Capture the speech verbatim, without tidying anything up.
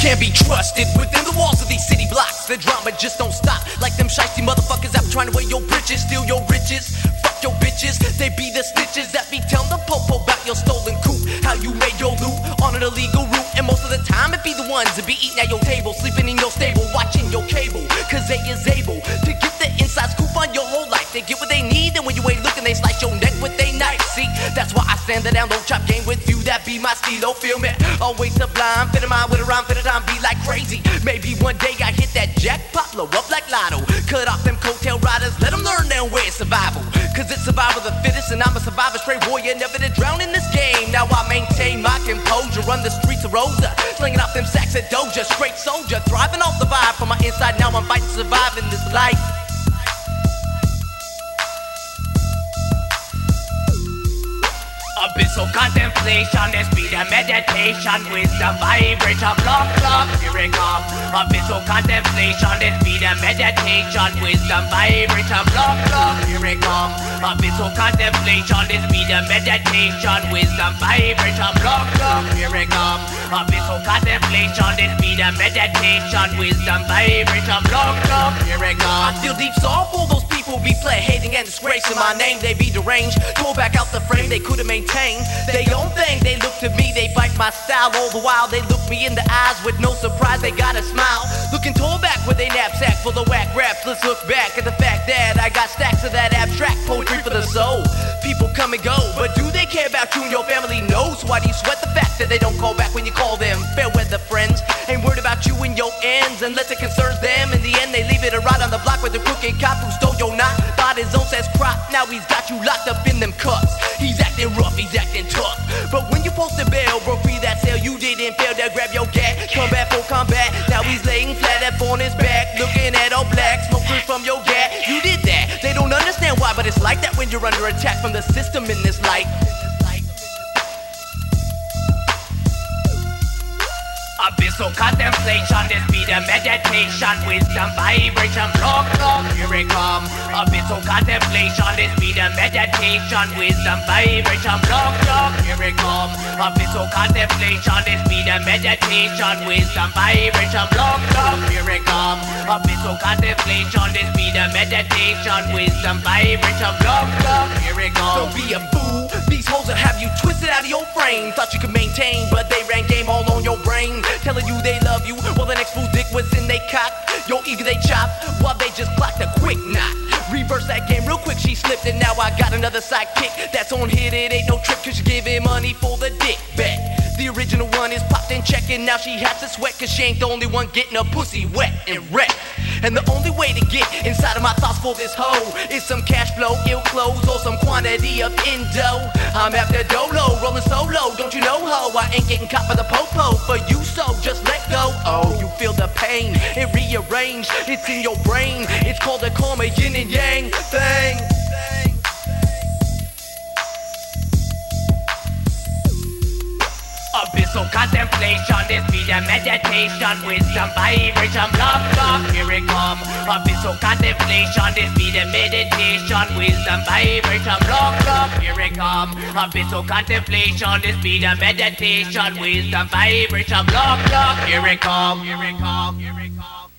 can't be trusted within the walls of these city blocks. The drama just don't stop. Like them shiesty motherfuckers out trying to wear your britches, steal your riches. Fuck your bitches, they be the snitches that be telling the popo about your stolen coupe. How you made your loot on an illegal route. And most of the time it be the ones that be eating at your table, sleeping in your stable, watching your cable. Cause they is able to get the inside scoop on your whole life. They get what they need, and when you ain't looking, they slice your neck with they knife. See, that's why I stand it down, don't chop game with you. That be my stilo, feel me? Always sublime, fit a mind with a rhyme, fit a time, be like crazy. Maybe one day I hit that jackpot, blow up like Lotto. Cut off them coattail riders, let them learn their way of survival. Cause it's survival of the fittest, and I'm a survivor, straight warrior, never to drown in this game. Now I maintain my composure, run the streets of Rosa, slinging off them sacks at Doja, straight soldier, thriving off the vibe from my inside. Now I'm fighting to survive in this life. Abyssal contemplation, this be the meditation, wisdom vibration, block, block, here it come. Abyssal contemplation, this be the meditation, wisdom vibration, block, block, here it come. Abyssal contemplation, this be the meditation, wisdom vibration, block, block, here it come. Abyssal contemplation, this be the meditation, wisdom vibration, block, block, here it come. I feel deep sorrow for those people be play hating and disgracing my name. They be deranged, pull back out the frame they couldn't maintain. They own thing, they look to me, they bite my style. All the while they look me in the eyes with no surprise, they got a smile. Looking tall back with a knapsack full of whack raps. Let's look back at the fact that I got stacks of that abstract poetry for the soul. People come and go, but do they care about you and your family? No, so why do you sweat the fact that they don't call back when you call them? Fair weather friends ain't worried about you and your ends unless it concerns them. In the end they leave it a ride on the block with the crooked cop who stole your knot. Thought his own says crop, now he's got you locked up in them cuffs. He's acting rough, he's acting tough. But when you post a bail, broke free that sale, you didn't fail to grab your gat. Come back for combat, now he's laying flat up on his back, looking at all black, smoke clear from your gat. You did that, they don't understand why, but it's like that when you're under attack from the system in this life. Abyssal contemplation, this be the meditation, wisdom vibration, block, block, here it come. Abyssal contemplation, this be the meditation, wisdom vibration, block, block, here it come. Abyssal contemplation, this be the meditation, wisdom vibration, block, block, here it come. Abyssal contemplation, this be the meditation, wisdom vibration, block, block, here it comes. Don't be a fool, these hoes will have you twisted out of your frame. Thought you could maintain, but they ran game all on your brain. Telling you they love you, while the next fool's dick was in they cock. Your ego they chop, while they just clocked a quick knot. Reverse that game real quick, she slipped and now I got another sidekick. That's on hit, it ain't no trick, cause you giving money for the dick bet. The original one is popped and checking, now she has to sweat, cause she ain't the only one getting her pussy wet and wrecked. And the only way to get inside of my thoughts for this hoe is some cash flow, ill clothes, or some quantity of endo. I'm after Dolo, rolling solo, don't you know ho? I ain't getting caught by the popo for you, so just let go. Oh, you feel the pain, it rearranged, it's in your brain. It's called a karma yin and yang thing. Abyssal contemplation, this be the meditation, wisdom vibration, block, block, here it come. Abyssal contemplation, this be the meditation, wisdom vibration, block, block, here it come. Abyssal contemplation, this be the meditation, wisdom vibration, block, block, here it come, here it come, here it come.